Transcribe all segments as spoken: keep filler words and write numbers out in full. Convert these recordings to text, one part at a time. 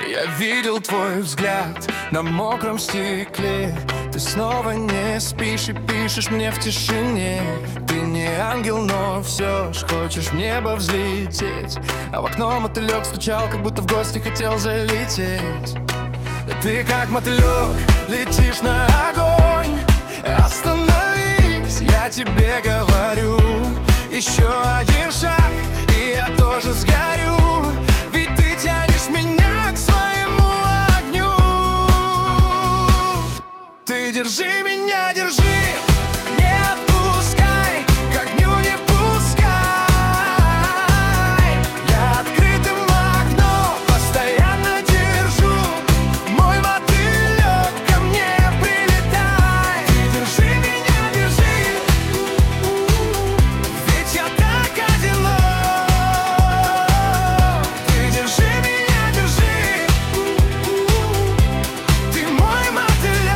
Я видел твой взгляд на мокром стекле. Ты снова не спишь и пишешь мне в тишине. Ты не ангел, но все ж хочешь в небо взлететь. А в окно мотылек стучал, как будто в гости хотел залететь. Ты как мотылек летишь на огонь. Остановись, я тебе говорю. Еще один шаг, и я тоже сгорю. Ведь ты тянешь меня к своему огню. Ты держи меня, держи, не отпускай, к огню не пускай. Я открытым окно постоянно держу. Мой мотылек, ко мне прилетай. Ты держи меня, держи, ведь я так одинок. Ты держи меня, держи, ты мой мотылек.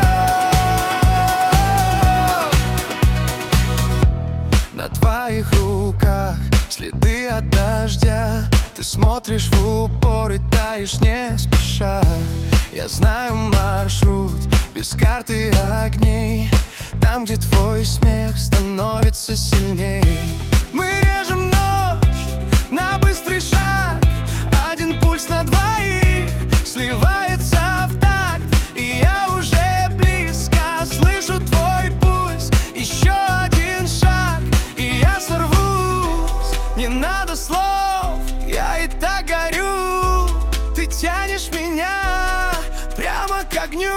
На твоих руках следы от дождя. Ты смотришь в упор и таешь не спеша. Я знаю маршрут без карты огней. Там, где твой смех становится сильней. Мы режем ночь на быстрый шаг. Один пульс на двоих сливается в такт. И я уже близко слышу твой пульс. Еще один шаг, и я сорвусь. Не надо слов, я и так горю. Ты тянешь меня прямо к огню.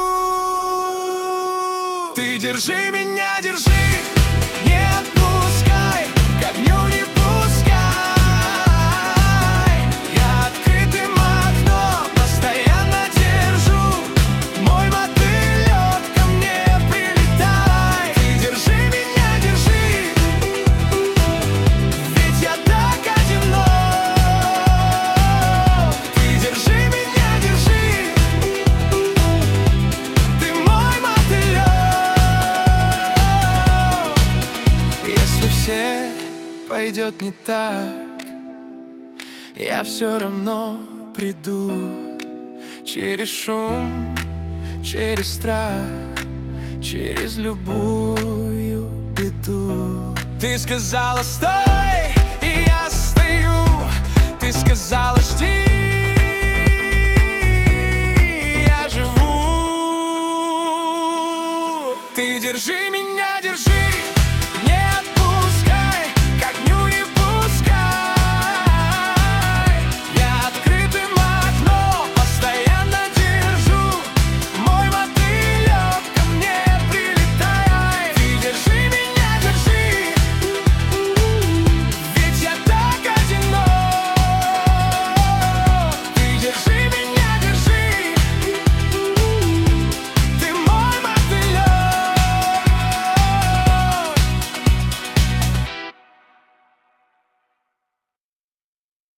Ты держи меня, держи, не отпускай, к огню не пускай. Я открытым окно постоянно держу. Мой мотылек, ко мне прилетай. Ты держи меня, держи, ведь я так одинок. Ты держи меня, держи, ты мой мотылек. Если все пойдет не так, я все равно приду. Через шум, через страх, через любую беду. Ты сказала стой, и я стою. Ты сказала жди, я живу. Ты держи меня,